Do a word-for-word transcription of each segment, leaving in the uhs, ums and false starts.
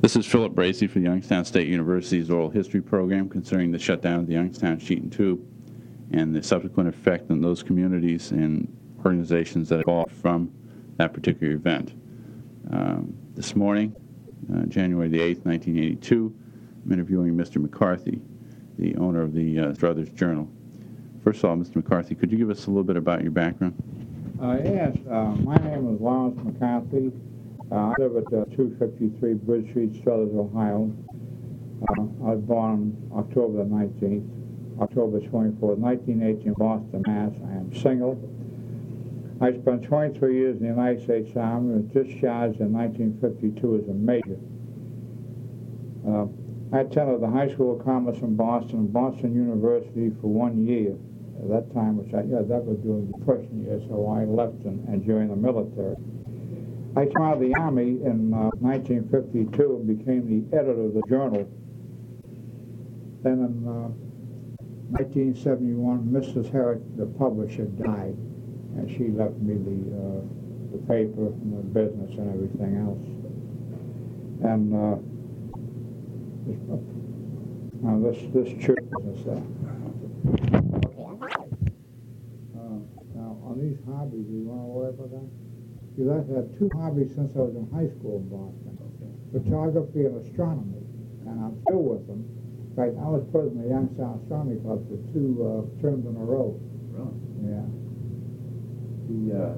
This is Philip Bracey for the Youngstown State University's Oral History Program concerning the shutdown of the Youngstown Sheet and Tube and the subsequent effect on those communities and organizations that evolved from that particular event. Um, this morning, uh, January the eighth, nineteen eighty-two, I'm interviewing Mister McCarthy, the owner of the uh, Struthers Journal. First of all, Mister McCarthy, could you give us a little bit about your background? Uh, yes, uh, my name is Lawrence McCarthy. Uh, I live at uh, two fifty-three Bridge Street, Struthers, Ohio. Uh, I was born October the nineteenth, October twenty-fourth, nineteen eighteen, Boston, Mass. I am single. I spent twenty-three years in the United States Army and was discharged in nineteen fifty-two as a major. Uh, I attended the High School of Commerce in Boston and Boston University for one year. At that time, which I, yeah, that was during the Depression year, so I left and, and joined the military. I came out of the Army in uh, nineteen fifty-two and became the editor of the Journal. Then in uh, nineteen seventy-one, Missus Herrick, the publisher, died, and she left me the, uh, the paper and the business and everything else. And uh, this, uh, now this, this church business there. Uh, now, on these hobbies, do you want to worry about that? Because I've had two hobbies since I was in high school in Boston, photography and astronomy, and I'm still with them. In fact, I was president of the Youngstown Astronomy Club for two uh, terms in a row. Really? Yeah. The, uh,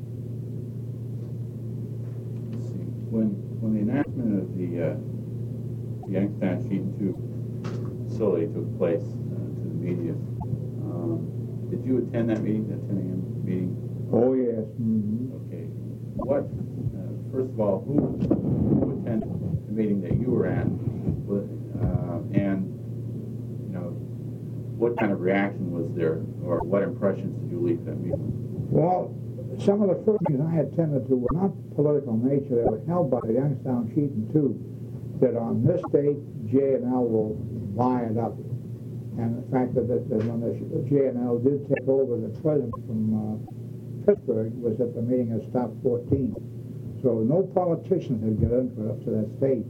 let's see, when, when the announcement of the, uh, the Youngstown Sheet and Tube facility took place uh, to the media, um, did you attend that meeting, that ten a.m. meeting? Oh, yes. Mm-hmm. Okay. What, uh, first of all, who, who attended the meeting that you were at, uh, and, you know, what kind of reaction was there, or what impressions did you leave that meeting? Well, some of the first meetings I attended to were not political nature. They were held by the Youngstown Sheet and Tube, that on this date, J and L will buy it up. And the fact that, that, that when the J and L did take over, the president from uh, Pittsburgh was at the meeting at Stop fourteen. So no politicians had got into it up to that stage.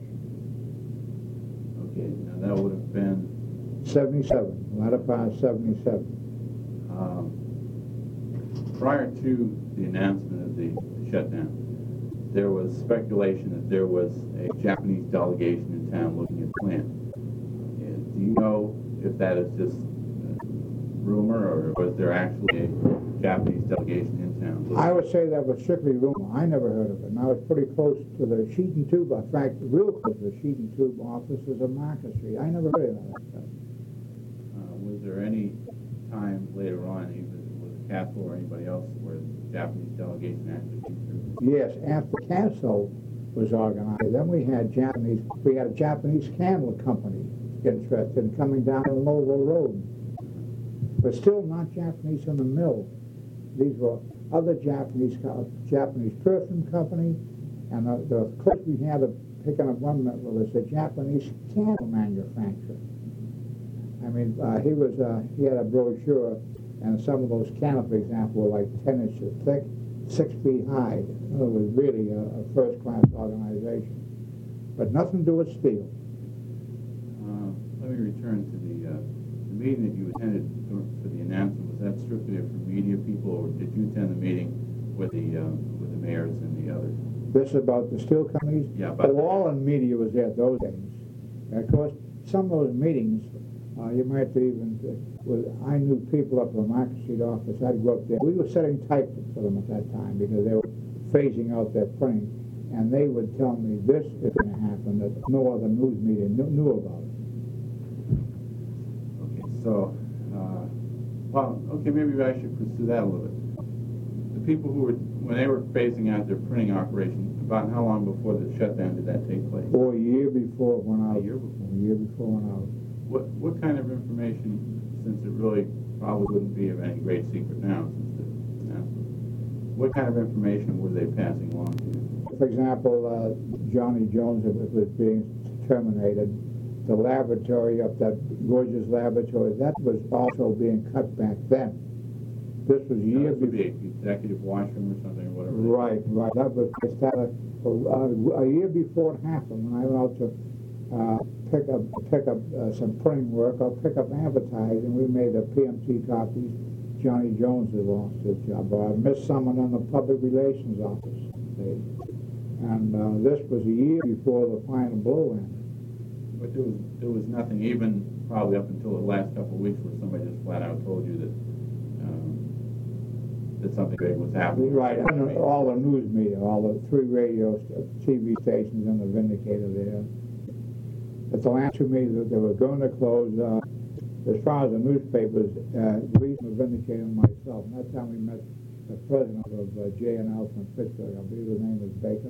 Okay, now that would have been seventy-seven, latter part of seventy-seven. Um, prior to the announcement of the shutdown, there was speculation that there was a Japanese delegation in town looking at the plant. And do you know if that is just rumor, or was there actually a Japanese delegation in town? I would say that was strictly rumor. I never heard of it. And I was pretty close to the Sheet and Tube. In fact, real close to the Sheet and Tube offices of Market Street. I never heard of that stuff. Uh, was there any time later on, even with Castle or anybody else, where the Japanese delegation actually came through? Yes, after Castle was organized, then we had Japanese, we had a Japanese candle company interested in coming down the Lowell Road. But still not Japanese in the mill. These were other Japanese, Japanese perfume company, and the, the close we had of picking up one was a Japanese candle manufacturer. I mean, uh, he was, uh, he had a brochure, and some of those candles, for example, were like ten inches thick, six feet high. It was really a, a first-class organization. But nothing to do with steel. Uh, let me return to the, uh, the meeting that you attended for the announcement. Was that strictly for media people, or did you attend the meeting with the uh, with the mayors and the others? This about the steel companies? Yeah. About oh, all in media was there those days. And of course, some of those meetings, uh, you might even, uh, with, I knew people up in the Market Street office. I'd go up there. We were setting type for them at that time because they were phasing out their printing. And they would tell me this is going to happen that no other news media knew, knew about it. Okay, so, uh, well, okay, maybe I should pursue that a little bit. The people who were, when they were phasing out their printing operation, about how long before the shutdown did that take place? Or a year before it went out. A year before? A year before it went out. What, what kind of information, since it really probably wouldn't be of any great secret now, since the announcement, what kind of information were they passing along to you? For example, uh, Johnny Jones was being terminated. The laboratory up that gorgeous laboratory, that was also being cut back then. This was No, years this would before. be executive washroom or something or whatever. Right, right. That was they started uh, a year before it happened, when I went out to uh, pick up pick up uh, some printing work, I'll pick up advertising. We made the P M T copies. Johnny Jones had lost his job. But I missed someone in the public relations office. See? And uh, this was a year before the final blow in. But there was, there was nothing, even probably up until the last couple of weeks, where somebody just flat out told you that um, that something big was happening. Right, and all the news media, all the three radio, T V stations and the Vindicator there. At the last two meetings that they were going to close, uh, as far as the newspapers, uh, Lee, the Vindicator, and myself. And that time we met the president of uh, J and L from Pittsburgh. I believe his name is Baker.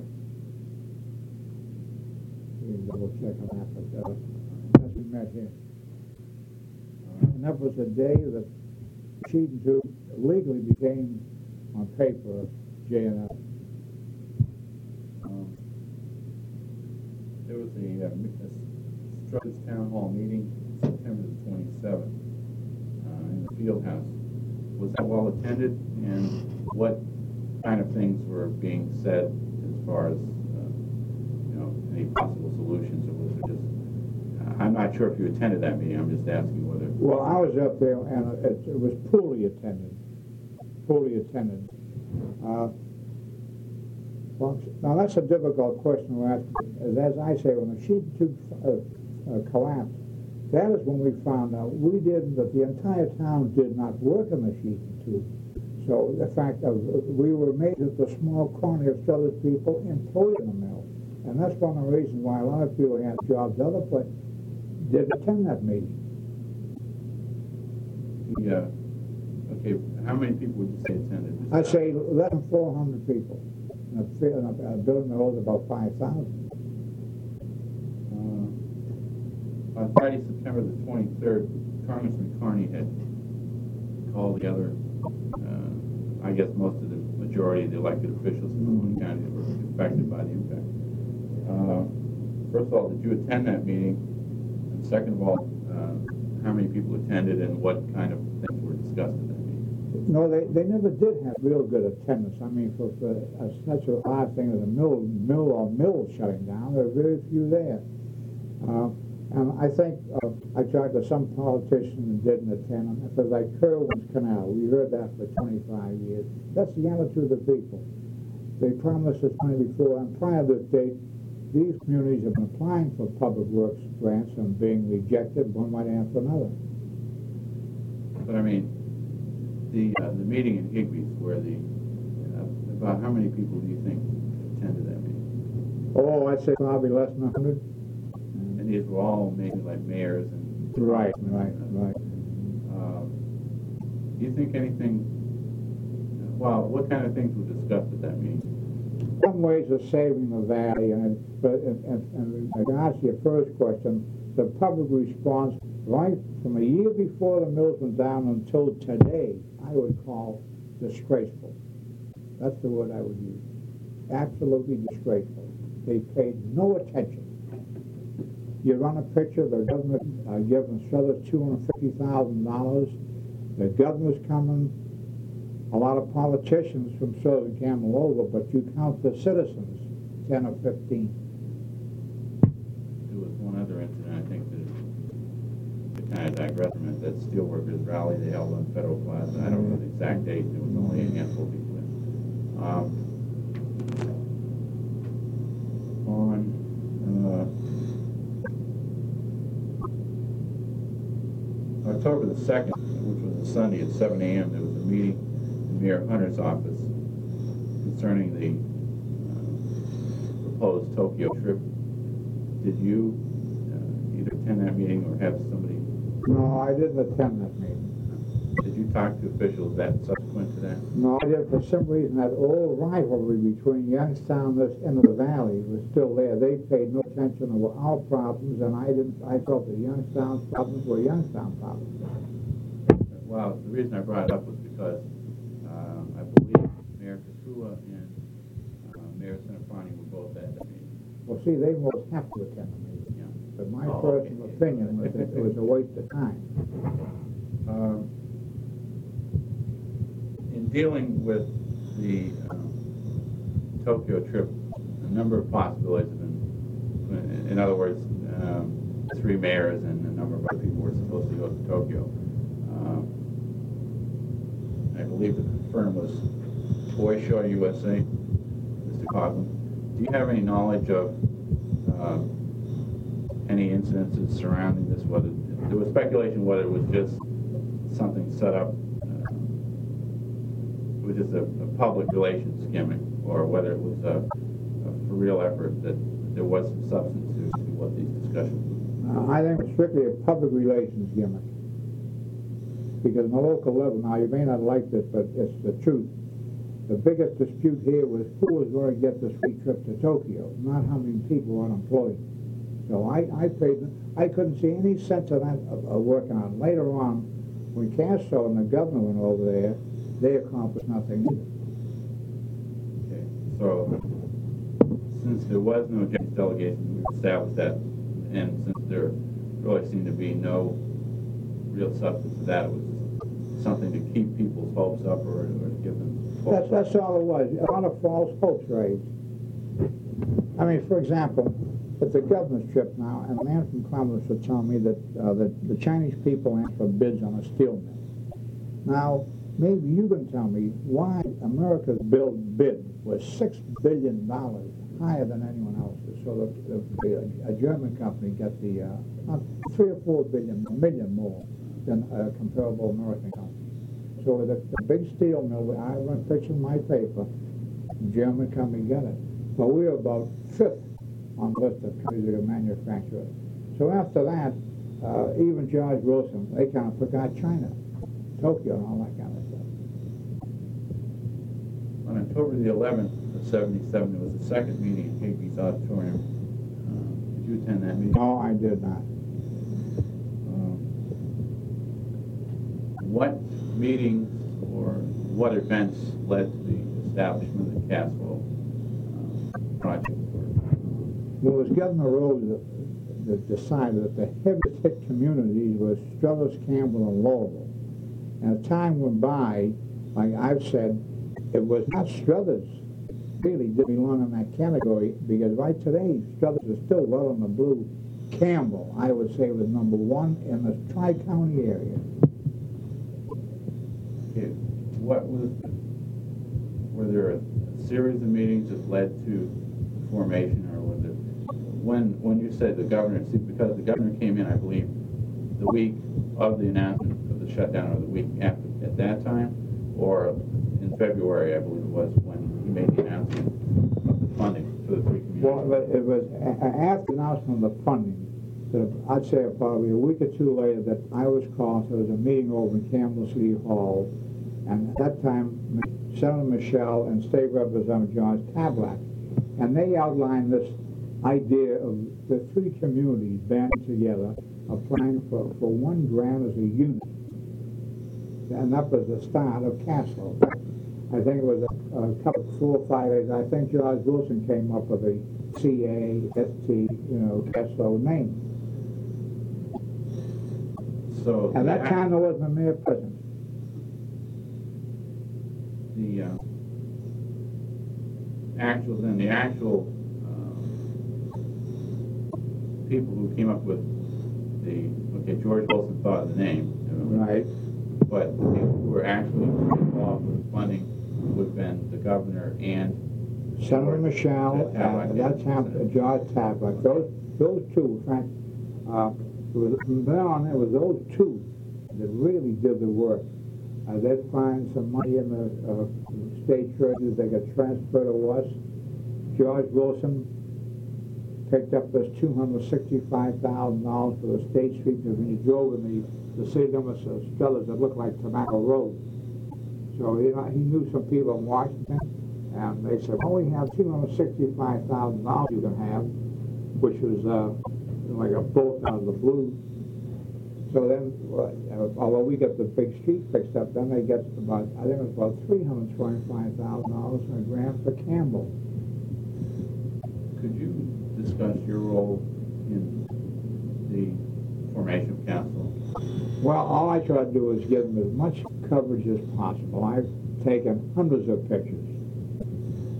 We can double check on that, but uh, that's we met him. And that was the day that Sheet and Tube legally became on paper J and L. Um, there was a, uh, a Struthers Town Hall meeting September the twenty-seventh uh, in the field house. Was that well attended, and what kind of things were being said as far as uh, you know, any possible solutions, or was it just uh, I'm not sure if you attended that meeting. I'm just asking whether. Well, I was up there, and it, it was poorly attended. Poorly attended. Uh, well, now that's a difficult question to ask. As, as I say, when the sheet tube uh, uh, collapsed, that is when we found out we didn't, that the entire town did not work in the sheet tube. So the fact of we were made that the small quantity of Struthers people employed in the mill, and that's one of the reasons why a lot of people had jobs other places didn't attend that meeting. Yeah. Okay. How many people would you say attended? I'd say less than four hundred people. In a, in a, a building that holds about five thousand. Uh, on Friday, September the twenty-third, Congressman Carney had called together, uh, I guess most of the majority of the elected officials in Malone County that were affected by the impact. Uh, first of all, did you attend that meeting? And second of all, uh, how many people attended, and what kind of things were discussed at that meeting? No, they, they never did have real good attendance. I mean, for, for a, such an odd thing as a mill, mill or mill shutting down, there were very few there. Uh, and I think uh, I talked to some politicians and didn't attend them. Because like Kerwin's Canal, we heard that for twenty-five years. That's the attitude of the people. They promised us money before, and prior to this date, these communities have been applying for public works grants and being rejected one right after another. But I mean, the uh, the meeting in Higbee's, where the uh, about how many people do you think attended that meeting? Oh, I'd say probably less than a hundred. And these were all maybe like mayors and right, right, right. Uh, do you think anything? Well, what kind of things were discussed at that meeting? Some ways of saving the valley, and but and, and, and in regards to your first question, the public response right from a year before the mills went down until today, I would call disgraceful. That's the word I would use. Absolutely disgraceful. They paid no attention. You run a picture, the government uh, giving Struthers two hundred fifty thousand dollars. The governor's coming. A lot of politicians from Struthers gamble over, but you count the citizens, ten or fifteen. There was one other incident, I think, that, that kind of digressed from it, that steelworkers rally they held on Federal Plaza. I don't know the exact date. There was only a handful of people there. Um, on uh, October the second, which was a Sunday at seven a m, there was a meeting in Mayor Hunter's office concerning the uh, proposed Tokyo trip. Did you uh, either attend that meeting or have somebody? No, I didn't attend that meeting. Did you talk to officials that subsequent to that? No, I did. For some reason, that old rivalry between Youngstown and this end of the valley was still there. They paid no attention to our problems, and I didn't. I felt that Youngstown's problems were Youngstown problems. Well, the reason I brought it up was because uh, I believe Mayor Kakula and uh, Mayor Sinafani were both at that meeting. Well, see, they most have to attend the meeting. Yeah. But my Oh, personal okay. opinion was that it was a waste of time. Um, in dealing with the um, Tokyo trip, uh, a number of possibilities have been, in other words, um, three mayors and a number of other people were supposed to go to Tokyo. Um, I believe the firm was Toy Show U S A, Mister Coughlin. Do you have any knowledge of uh, any incidences surrounding this? Whether there was speculation whether it was just something set up, uh, which is a, a public relations gimmick, or whether it was a, a for real effort that there was some substance to, to what these discussions were. Uh, I think it's strictly a public relations gimmick. Because on the local level, now you may not like this, but it's the truth. The biggest dispute here was who was going to get the free trip to Tokyo, not how many people were unemployed. So I, I paid, I couldn't see any sense of that of, of working on. Later on, when Castro and the governor went over there, they accomplished nothing either. Okay, so since there was no Japanese delegation, we established that, and since there really seemed to be no real substance to that, it was something to keep people's hopes up, or, or to give them hope. That's, that's all it was, a lot of false hopes raised. I mean, for example, at the governor's trip now, and a man from Columbus was telling me that uh, the, the Chinese people asked for bids on a steel mill. Now, maybe you can tell me why America's bill bid was six billion dollars higher than anyone else's. So the, the, a German company got the uh, three or four billion, a million more than a comparable American company. So the, the big steel mill, I went picturing my paper, the German company got it. But we were about fifth on the list of companies that could manufacture it. So after that, uh, even George Wilson, they kind of forgot China, Tokyo, and all that kind of stuff. On October the eleventh of seventy-seven, there was a second meeting at Higbee's Auditorium. Uh, did you attend that meeting? No, I did not. Um, what meetings or what events led to the establishment of the Caswell uh, project? Well, it was Governor Rhodes that, that decided that the heaviest hit communities were Struthers, Campbell, and Lowell. And as time went by, like I've said, it was not Struthers really did belong in that category, because right today, Struthers is still well in the blue. Campbell, I would say, was number one in the Tri-County area. Okay. What was, were there a series of meetings that led to the formation, or was it, when when you said the governor, see, because the governor came in, I believe, the week of the announcement of the shutdown, or the week after, at that time, or in February, I believe it was, when he made the announcement of the funding for the three communities? Well, it was a- after the announcement of the funding, that I'd say probably a week or two later, that I was called. There was a meeting over in Campbell City Hall, and at that time, Senator Michelle and State Representative George Tablack, and they outlined this idea of the three communities banding together, applying for, for one grant as a unit. And that was the start of Caswell. I think it was a, a couple, four or five days. I think George Wilson came up with the C A S T, you know, Caswell name. So At that time, there wasn't a mayor present. The uh, actual, then the actual people who came up with the, okay, George Wilson thought of the name. You know, Right. But the people who were actually involved with funding would have been the governor and Senator Michelle, Tablack, and that's how George Tablack. Those, those two, in fact, uh, it was, from then on, it was those two that really did the work. Uh, they'd find some money in the uh, state treasuries they could transfer to us. George Wilson picked up this two hundred sixty-five thousand dollars for the State Street, because when you drove in the, the city limits of Struthers, it looked like Tobacco Road. So you know, he knew some people in Washington, and they said, well, we have two hundred sixty-five thousand dollars you can have, which was uh, like a bolt out of the blue. So then, uh, although we got the big street fixed up, then they get about, I think it was about three hundred twenty-five thousand dollars in a grant for Campbell. Could you discuss your role in the formation of council? Well, all I try to do is give them as much coverage as possible. I've taken hundreds of pictures.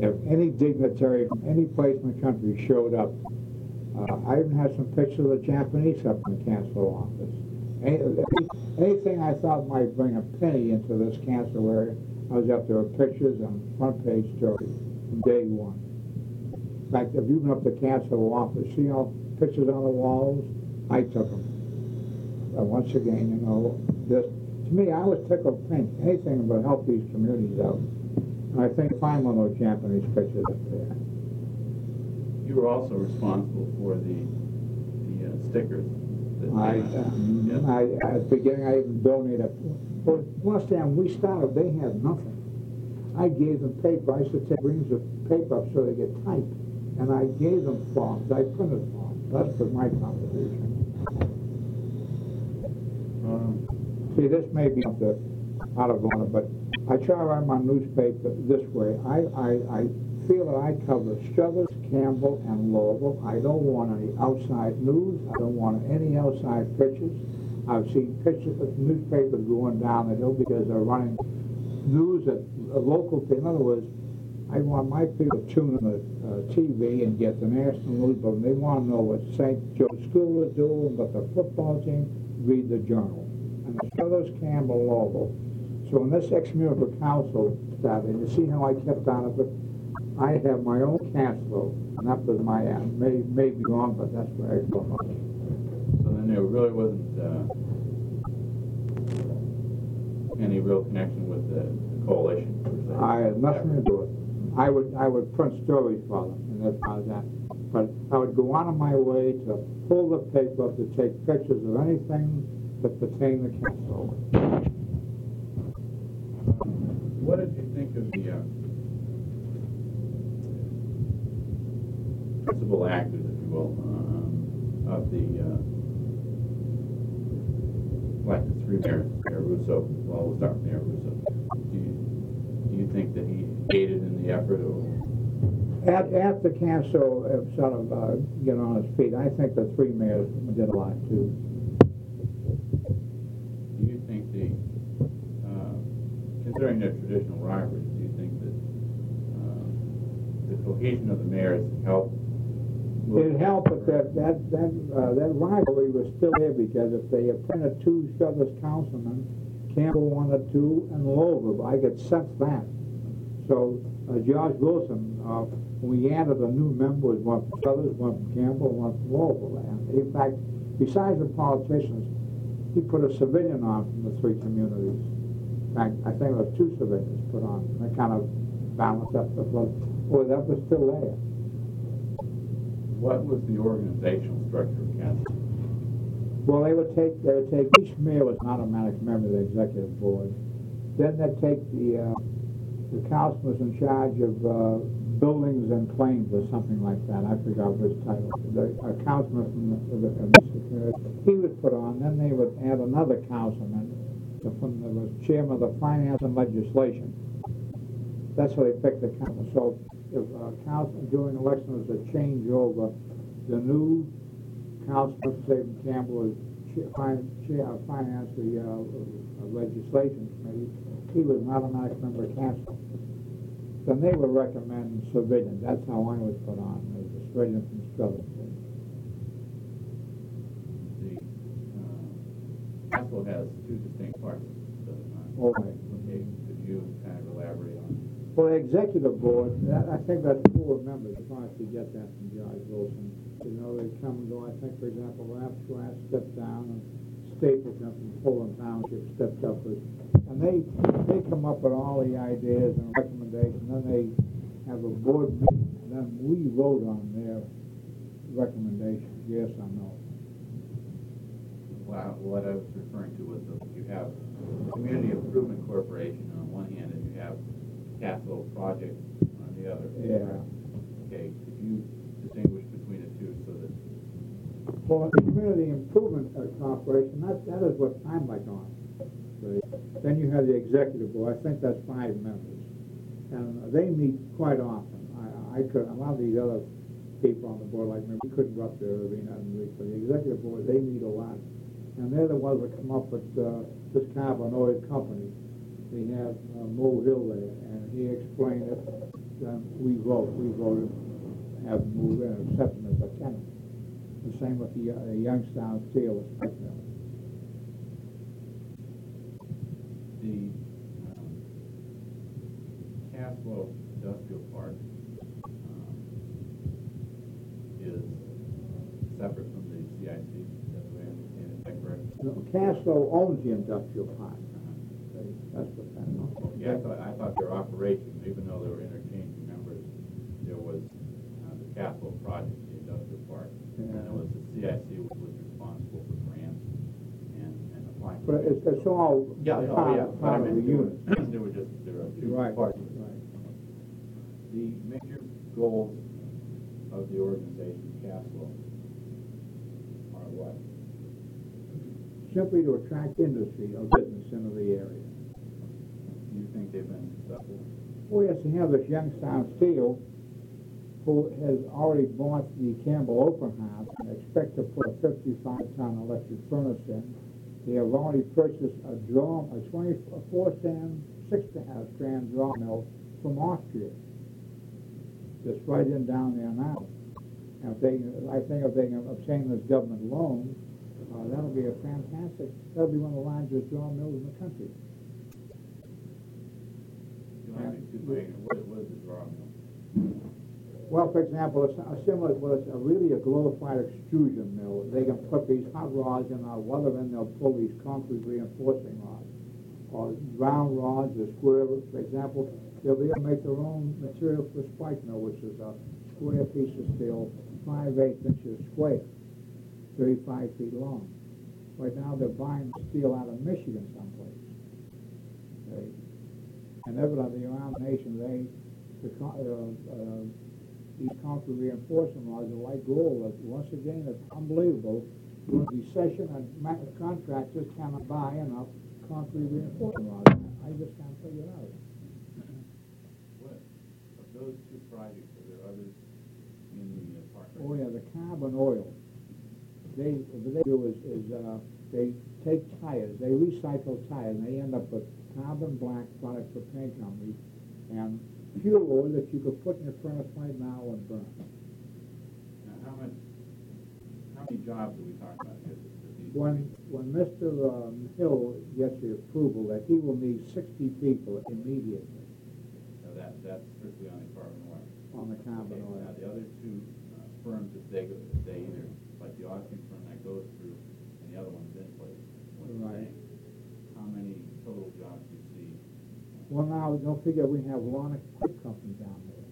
if any dignitary from any place in the country showed up, uh, I even had some pictures of the Japanese up in the council office. Any, anything I thought might bring a penny into this council area, I was up there with pictures and front page stories from day one. In fact, if you've been up to the council office, see all pictures on the walls? I took them. But once again, you know, this, to me, I was tickled pink. Anything but help these communities out. And I think find one of those Japanese pictures up there. You were also responsible for the the uh, stickers. That I, came out. um, Yes. I, at the beginning, I even donated. Well, last time we started, they had nothing. I gave them paper. I used to take reams of paper up so they get typed. And I gave them forms. I printed forms. That was my contribution. Um, See, this may be out of, out of order, but I try to write my newspaper this way. I, I, I feel that I cover Struthers, Campbell, and Louisville. I don't want any outside news. I don't want any outside pictures. I've seen pictures of newspapers going down the hill because they're running news at a local, in other words, I want my people to tune in the uh, T V and get the national news, but they want to know what Saint Joe's School is doing, but the football team, read the journal. And the Struthers, Campbell, Louisville. So when this ex-municipal council started, you see how I kept on it, but I have my own council, and that was my end. May, may be wrong, but that's where I go. so then there really wasn't uh, any real connection with the, the coalition, per se. I had nothing to do with it. I would, I would print stories for them, and that's how that. But I would go out of my way to pull the paper up to take pictures of anything that pertained to council. What did you think of the uh, principal actors, if you will, um, of the uh, like the three mayors, Mayor Russo? Well, we'll start with Mayor Russo. Do you do you think that he aided in the effort, or? At, after council uh, sort of uh, get on his feet, I think the three mayors did a lot too. Do you think the, uh, considering their traditional rivalries, do you think that uh, the cohesion of the mayors helped? It helped, but that that that, uh, that rivalry was still there because if they appointed two Struthers councilmen, Campbell wanted two, and Louisville, I could sense that. So uh, George Wilson, uh, when we added a new member, was one from Struthers, one from Campbell, one from Louisville. And in fact, besides the politicians, he put a civilian on from the three communities. In fact, I think there was two civilians put on. They kind of balanced up the flood. Boy, that was still there. What was the organizational structure of council? Well, they would take, they would take, each mayor was an automatic member of the executive board. Then they'd take the, uh, the council was in charge of uh, buildings and claims or something like that. I forgot his title. The a councilman from the, the, the he was put on. Then they would add another councilman from the was chairman of the finance and legislation. That's how they picked the council. So if uh, council during election was a changeover, the new councilman, say from Campbell, was chair, chair, finance the uh, legislation committee. He was an automatic member of council. Then they would recommend civilian. That's how I was put on, as a civilian from Struthers. The uh, council has two distinct parts, does it not? All right. Okay, could you kind of elaborate on? For the executive board, that, I think that's four members. If I could get that from George Wilson. You know, they come and go. I think, for example, Ralph Schwartz stepped down, and Stapleton from Fulham Township stepped up with, and they they come up with all the ideas and recommendations. Then they have a board meeting, and then we vote on their recommendations, yes or no. Well, what I was referring to was that you have Community Improvement Corporation on one hand, and you have capital projects on the other. Yeah. Okay, could you distinguish between the two so that? For the Community Improvement Corporation, that, that is what I'm like on. Right? Then you have the executive board. I think that's five members. And they meet quite often. I, I could, a lot of these other people on the board, like me, we couldn't go up there every night and week. But the executive board, they meet a lot. And they're the ones that come up with uh, this carbon oil company. We have uh, Mo Hill there, and he explained it. then we vote, we voted, have them move in, accept them as a tenant. The same with the uh, Youngstown Steel spec mill. The um, Caswell Industrial Park um, is separate from the C I C, that's the way I understand it, is that correct? No, Casco owns the industrial park. Okay, that's what that is. Yeah, I thought, I thought their operations, even though they were interchanging members, there was uh, the Caswell project, the industrial park, and there was the C I C, which was responsible for grants and, and applying. But it's, it's all Yeah, oh, part, yeah, but I part of the meant there unit. were, there were just, there are two Right, parts. right. The major goals of the organization, Caswell, are what? Simply to attract industry or business into the area. Do you think they've been successful? Oh, yes, you have this Youngstown Steel, who has already bought the Campbell Open House and expect to put a fifty-five ton electric furnace in. They have already purchased a draw, a twenty-four strand, six strand draw mill from Austria. Just right in down there now. And if they, I think if they can obtain this government loan, uh, that'll be a fantastic, that'll be one of the largest draw mills in the country. You want me to explain, what, what is the draw mill? Well, for example, it's a similar, well, it's a really a glorified extrusion mill. They can put these hot rods in, uh, weather in, they'll pull these concrete reinforcing rods. Or round rods or square, for example, they'll be able to make their own material for the spike mill, which is a square piece of steel, five eighths inches square, thirty-five feet long. Right now, they're buying steel out of Michigan someplace. Okay? And evidently around the nation, they, the, co- uh, uh, these concrete reinforcement rods are like gold. But once again, it's unbelievable. During recession, and ma- contractors cannot buy enough concrete reinforcement rods. I just can't figure it out. What, of those two projects, are there others in the uh, park? Oh yeah, the carbon oil. They, what they do is, is uh, they take tires, they recycle tires, and they end up with carbon black products for paint companies, and fuel oil that you could put in your furnace right now and burn. Now, how much, how many jobs are we talking about here? that- that these- When, when Mister Um, Hill gets the approval that he will need sixty people immediately Now, that, that's strictly on the carbon oil. on the carbon Okay, oil. now, the other two uh, firms, if they, go- if they either, like the Austrian firm that goes through, and the other one's in place, what's the Right. name? How many total jobs do you see? Well, now, don't forget, we have Lonick Pipe Company down there.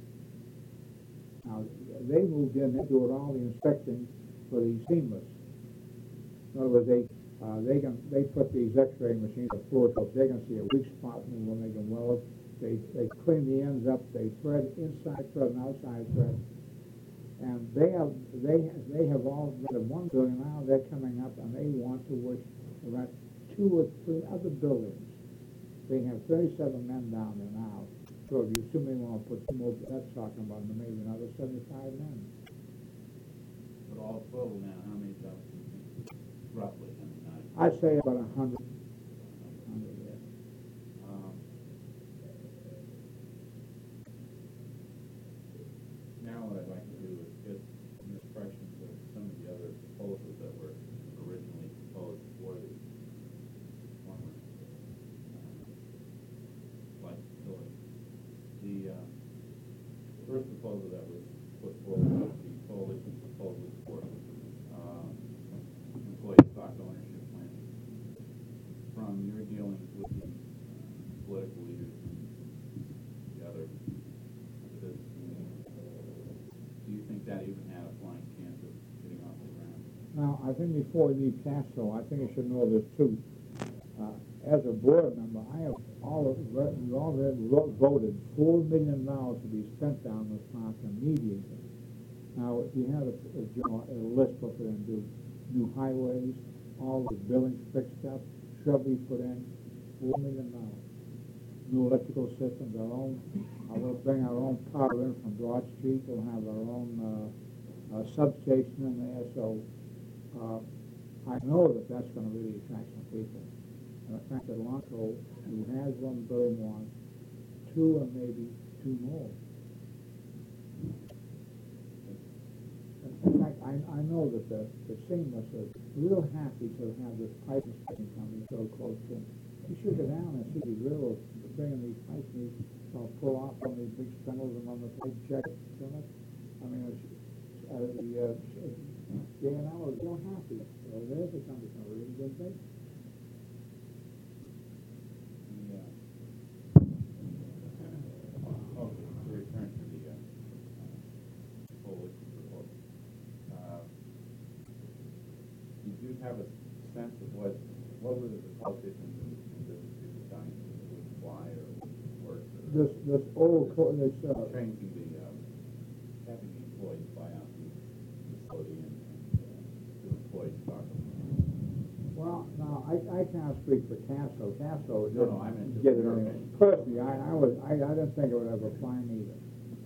Now, they moved in, they do all the inspecting for the seamless. In other words, they, uh, they can, they put these x-ray machines on floor, so they can see a weak spot when they can weld. They, they clean the ends up, they thread inside thread and outside thread. And they have, they, they have all, the one building now, they're coming up and they want to work around two or three other buildings. They have thirty-seven men down there now. So if you assume they want to put some more, that's talking about maybe another seventy-five men. But all total now, how many jobs do you think, roughly, I mean, not. I'd say about a hundred. Hundred, yeah. Um, Now what I'd like to do is get some impressions of some of the other proposals that were originally proposed for the former uh, light facility. The uh, first proposal that was put forward was the coalition proposal for uh, employee stock ownership plan. From your dealings with the uh, political leaders and the other the business community, do you think that even had a flying chance of getting off the ground? Now, I think before we leave Castro, I think you should know this too. Uh, as a board member, I have all of, we already vo- voted four million dollars to be spent down this park immediately. Now, if you had a, a, you know, a list what we're going to do, new highways, all the buildings fixed up, shrubbery put in, four million dollars. New electrical systems, our own, uh, we'll bring our own power in from Broad Street, we'll have our own uh, uh, substation in there, so uh, I know that that's going to really attract some people. And the fact that Lonco, who has one building wants, two or maybe two more. know that the, the seamless is real happy to have this pipe inspection company so close to them. You should go down and see these railroads bringing these pipes, and these, uh, pull off on these big spindles and on the pipe check it, you know? I mean, it's, uh, the, uh, J and L is real happy. So there's a company, a really good thing. The, uh, oh, to return to the, uh, coalition proposal. Uh, Did you have a sense of what, what were the politicians and business people dying to would fly or work or? This, this old, co- this, uh, Changing the, um, having the employees buy out the facility and, and, uh, the employees talk about it. well, no, I, I can't speak for Castro. Castro No, no, I meant didn't just get it your anyway. opinion. Personally, I, I was, I, I didn't think it would ever fly me either.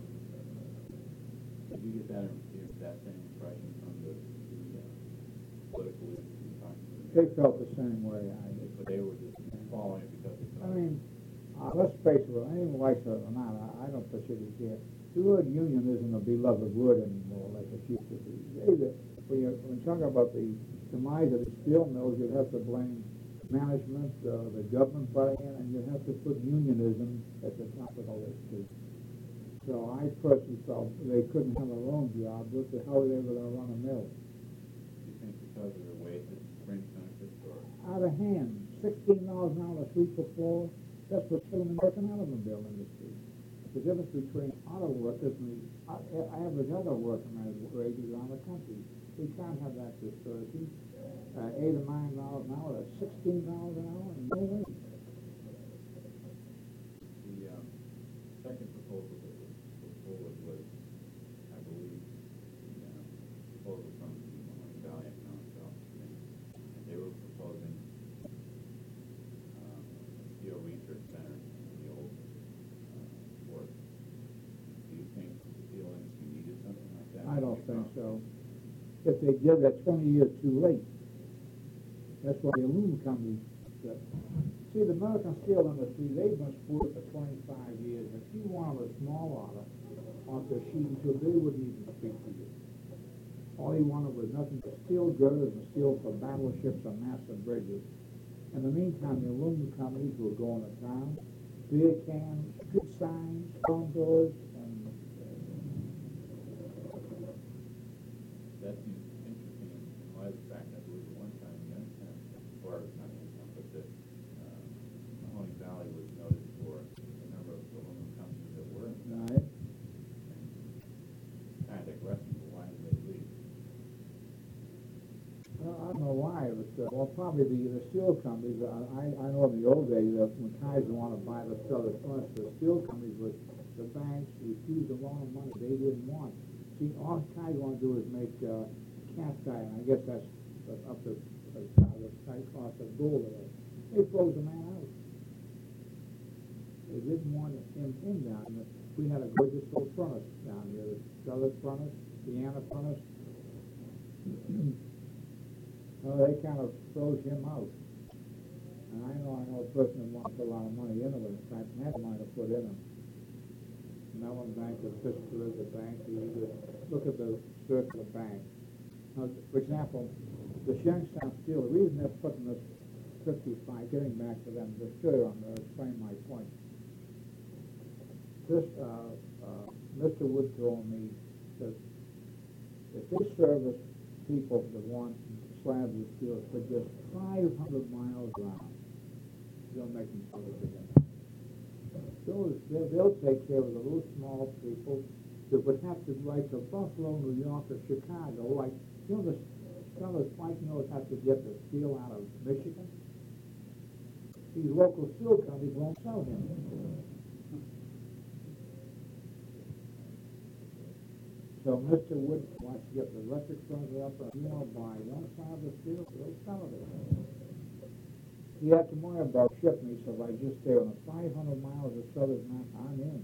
Did you get that, im- that same impression from the, the, uh, political leaders you talked to? They felt the same way I did. But they were just following it because they I thought. mean, uh, let's face it, whether anyone likes it or not, I, I don't particularly care. The word union isn't a beloved word anymore like it used to be. They, the, when you when you talk about the demise of the steel mills, you'd have to blame management, uh, the government butting in, and you'd have to put unionism at the top of the list too. So I personally felt they couldn't have their own job. What the hell are they going to run a mill? Do you think because of their wages, fringe benefits, or? Out of hand, sixteen dollars an hour to sweep the floor. That's what's killing the American automobile industry. The difference between auto workers and the uh, average other working man's wages around the country. We can't have that disparity. Uh, eight or nine dollars an hour, that's sixteen dollars an hour, and no way. The um, second proposal that was put forward was, I believe, the uh, proposal from the Mahoning Valley Economic Development Committee. And they were proposing um, a steel research center in the old uh, port. Do you think the steel industry needed something like that? I don't think so. If they did, that's twenty years too late. That's why the aluminum company, that, see, the American steel industry, they've been supported for twenty-five years. If you wanted a small order off their sheet and steel, they wouldn't even speak to you. All he wanted was nothing but steel girders and steel for battleships and massive bridges. In the meantime, the aluminum companies were going to town, beer cans, street signs, front doors, and That seems interesting in in light of the fact, I believe at one time Youngstown, or not Youngstown, but that uh, Mahoning Valley was noted for the number of aluminum companies that were in the valley. right? Kind of digressing, but why did they leave? Well, I don't know why, but, uh, well, probably the, the steel companies, uh, I, I know in the old days, that when Kaiser wanted to buy the Southern Furnace, the steel companies was, the banks refused a lot of money they didn't want. See, all Kaiser wanted to do is make, uh, cast iron, I guess that's uh, up to, uh, the high cost of gold or whatever. They froze the man out. They didn't want him in down there. We had a gorgeous old furnace down here, the Southern Furnace, the Anna Furnace. Well, they kind of froze him out. And I know I know a person that wanted to put a lot of money into it. In fact, had money to put in him. Mellon Bank, the Fisker, the bank, you either look at the circular bank. Now, for example, the Youngstown Steel, the reason they're putting this fifty-five, getting back to them, just sure I'm going to explain my point. This, uh, uh, Mister Wood told me that if they service people that want slabs of steel for just five hundred miles around, they'll make them sort of big enough. Those, they'll, they'll take care of the little small people that would have to like to Buffalo, New York, or Chicago. Like, you know, the fellas like knows how to get the steel out of Michigan. These local steel companies won't sell him. So Mister Wood wants to get the electric furnace up, and if you want to buy one side of the steel, they'll sell it. He had to worry about shipping, so if I just stay on the five hundred miles of southern map, I'm in.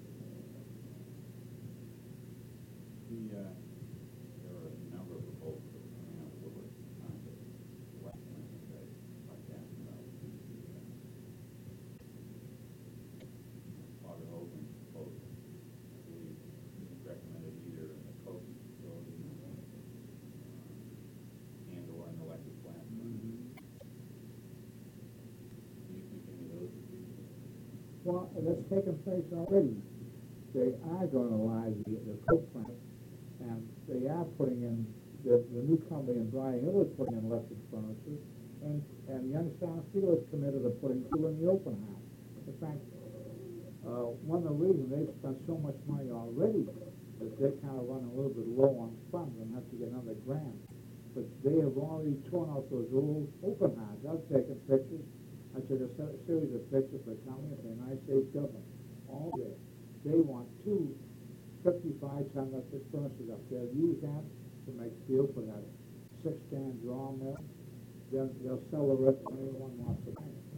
The, uh, there were a number of proposals that were coming out of Woodward at the time that election, I think, I, like that, uh, the, uh, Augur Hoagland proposal. I believe he recommended either a coking facility, um, Well, that's taking place already. They are going to lie the, the coke plant, and they are putting in, the, the new company in Briar Hill is putting in electric furnaces, and, and Youngstown Steel is committed to putting two in the open house. In fact, uh, one of the reasons they've spent so much money already is they're kind of running a little bit low on funds and have to get another grant. But they have already torn out those old open houses. I've taken pictures. I took a se- series of pictures for the company of the United States government. All there. They want two fifty-five ton electric furnaces up there. Use that to make steel for that six-stand draw mill. Then they'll sell the rest to anyone who wants to buy it.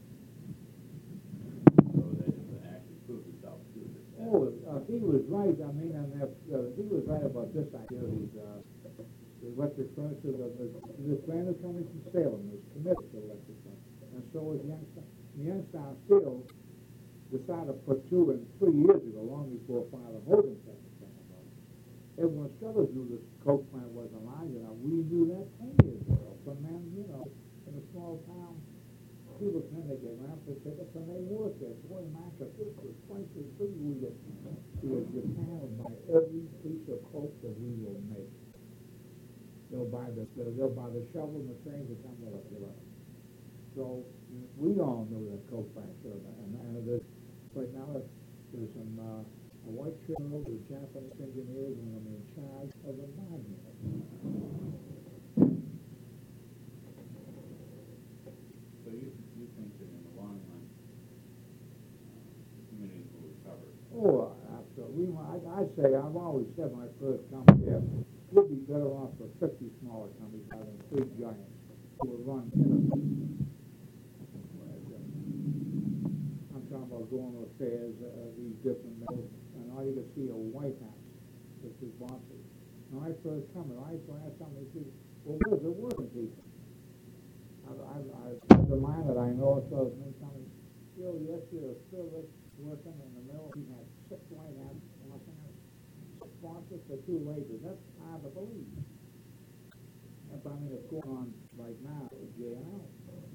So that it actually proved itself too. that- Oh, uh, he was right. I mean, and if, uh, he was right about this idea. These uh, the electric furnaces. Uh, this brand new company from Salem is committed to electric furnaces, and so is Youngstown. Youngstown Steel decided to put two in three years ago, long before Father Hogan came about. Everyone still knew this coke plant wasn't large enough. We knew that ten years ago. But man, you know, in a small town, people come in, they get raffle tickets, and they work there. Boy, Mac, if this was twice as big, we get, we get Japan will buy every piece of coke that we will make. They'll buy the, they'll buy the shovel and the trains that come with it. So we all knew that coke plant should have been, and, and there's, right now there's, there's some, uh, a white criminal, the Japanese engineers, and I'm in charge of the mine. So you, you think that in the long run, uh, the communities will recover? Oh, absolutely. We, I, I say, I've always said when I first come here, we'd be better off for fifty smaller companies rather than three giants who will run independently. I'm talking about going to affairs, uh, these different mills, and all you can see are white hats, which is bosses. When I first come, and I ask somebody, people, well, where's the working people? I've, I've, I've the man that I know, so many times, Bill, yes, you're still working in the mill. He had six white hats, six bosses for two wages. That's hard to believe. That's, I mean, it's going on right now with J and L.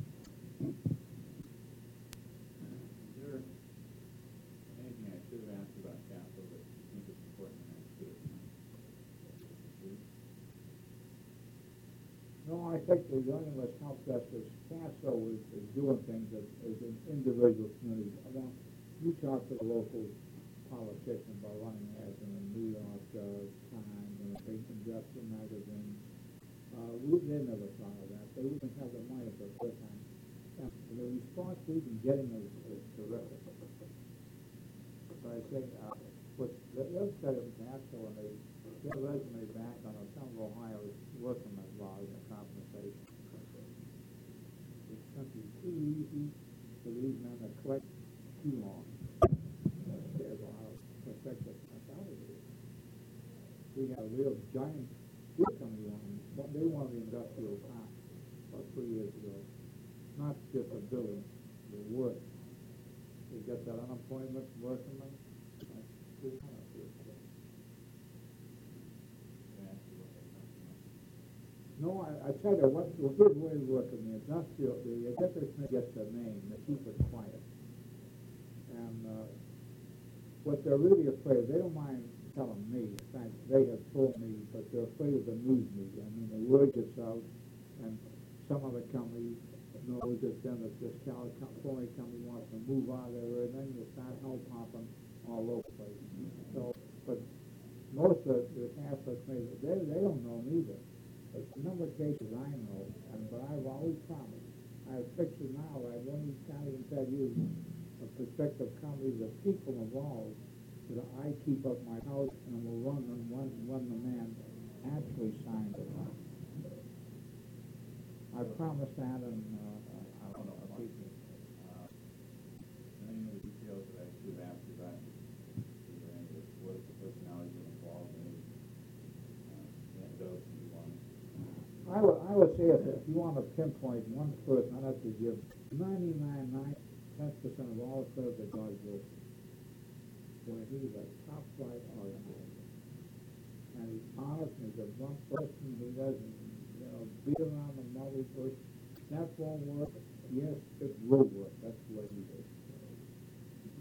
Is there anything I should have asked about capital that you think is important and I should have? No, I think the only thing that's helped us is CASO is, is doing things as, as an individual community. I want you talk to the local politicians about running ads in the New York uh, Times and the big industrial magazines. Uh, we they never thought of that. They wouldn't have the money for the first time. And the response we've been getting is, is terrific. So I think uh, what the other side of CASO, when they get a resume back on a some of Ohio's workman's laws and compensation. It's simply too easy for these men to collect too long. There's a lot of perspective out of it. We had a real giant steel company on them. They wanted the industrial park about three years ago. Not just a building, the work. They got that unemployment working them. No, I, I tell you what, well, here's where we work in the industrial, the executive committee gets their name, they keep it quiet. And uh, what they're really afraid of, they don't mind telling me, in fact, they have told me, but they're afraid of the news media. I mean, the word gets out, and some other company knows that then that this California company wants to move out of there, and then you start hell popping all over the place. So, but most of the Catholic committee, they, they don't know neither. There's a number of cases I know, and, but I've always promised. I have pictures now, I won't even, can't even tell you of prospective companies, the people involved, that I keep up my house and will run them when, when the man actually signs it. I promised that, and uh, I don't know. I'll keep it. Uh, any of the details that I should have asked you about? Is there any of the political personalities involved? Any uh, anecdotes you want? I would, I would say if, if you want to pinpoint one person, I'd have to give ninety-nine, nine, ten percent of all credit to George Wilson. When he's a top flight organizer. And he's honest, and he's a blunt person, he doesn't, you know, beat around the mully bush. That won't work. Yes, it will work. That's what he did.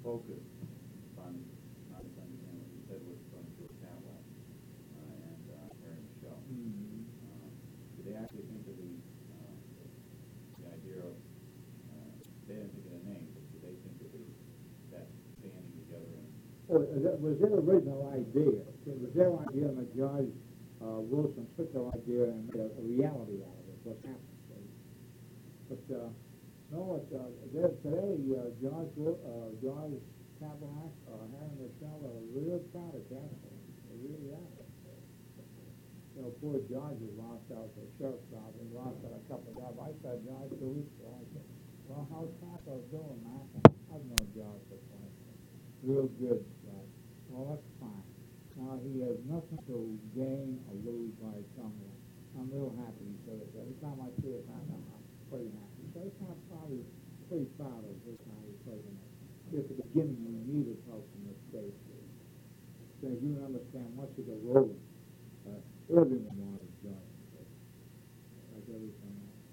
focus funds, not misunderstand what you said, was from George Cadillac uh, and uh, Mary Michelle. Mhm. Um, Did they actually think of the, uh, the idea of, uh, they didn't think of the name, but did they think of the, that banding together and Oh, that was their original idea. It was their idea, and George uh, Wilson took their idea and made a, a reality out of it, what's happened. But, uh, no, it's, uh, there- today, uh, George, Wil- uh, George Cadillac, uh, Harry Michelle are real proud of Castle. They really are. You know, poor George has lost out the sheriff's office, he lost out a couple of jobs. I saw George two weeks ago, I said, well, how's Castle doing, Mac? I've known George for twenty real good, but, well, that's fine. Now, he has nothing to gain or lose by coming. I'm real happy he said it. Every time I see it, I'm, I'm pretty happy. So it's not probably pretty proud of this how he played in it. At the beginning, we needed help from the state. So you understand, once you get rolling, uh, everyone wanted John. Like everything else.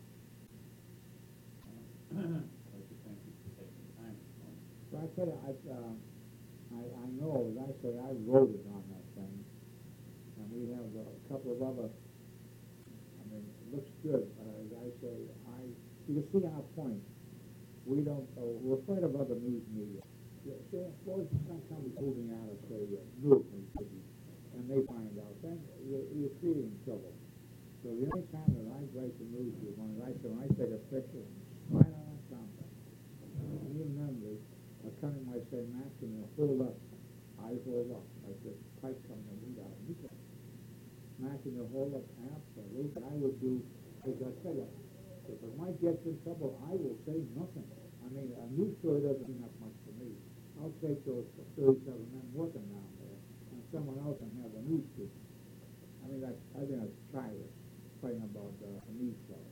I'd like to thank you for taking the time this morning. So I tell you, I, uh, I, I know, as I say, I wrote it on that thing, and we have a couple of other, I mean, it looks good, uh, as I say, I, you can see our point. We don't, uh, we're afraid of other news media. Yeah, say, suppose somebody's moving out of, say, uh, Newark, New Jersey, and they find out, then you're, you're creating trouble. So the only time that I write the news is when I, say, when I take a picture and slide on that something. And even then, they, a company might say, Max, and they'll hold up. I hold up, like the pipe coming and we got it. Max, and they'll hold up, absolutely. I would do, as I tell you, if it might get in trouble, I will say nothing. I mean, a news story doesn't mean that much to me. I'll take those thirty-seven men working down there, and someone else can have the news story. I mean, that's, I think that's childish, fighting about uh, a news story.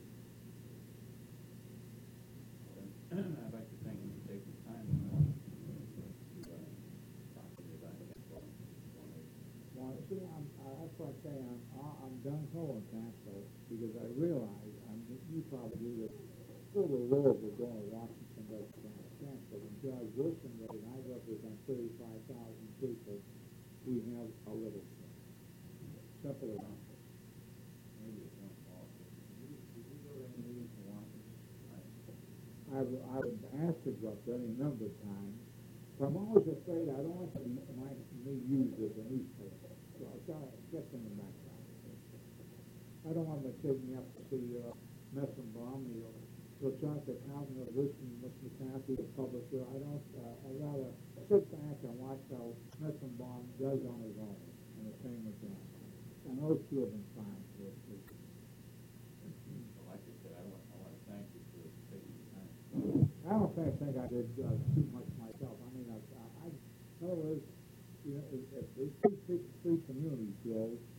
I'd like to thank you for taking the time uh, to uh, talk to me about Castle donation. Well, see, I'm, uh, that's what I say, I'm, uh, I'm done holding Castle, because I realize, I mean, you probably do this, still the laws are going to Washington, but Castle, and George Wilson, and I represent thirty-five thousand people, we have a little simple enough. Maybe it's one fault. Did you, did you go to any meetings in Washington? I've, I've asked to go up there any number of times, but I'm always afraid I don't want to be, my, me used as a newspaper, so I'll try to get in the background. I don't want them to take me up to see, uh, Messenbaum, you know, so try to count me, listen to Mister McCarthy, the publisher. I don't, uh, I'd rather sit back and watch how Messenbaum does on his own, and the same with them. And those two have been fine for us. Well, like I said, I want, I want to thank you for taking the time. I don't think, think I did uh, too much myself. I mean, I, I, in other words, you know, if, if these three, three communities grow,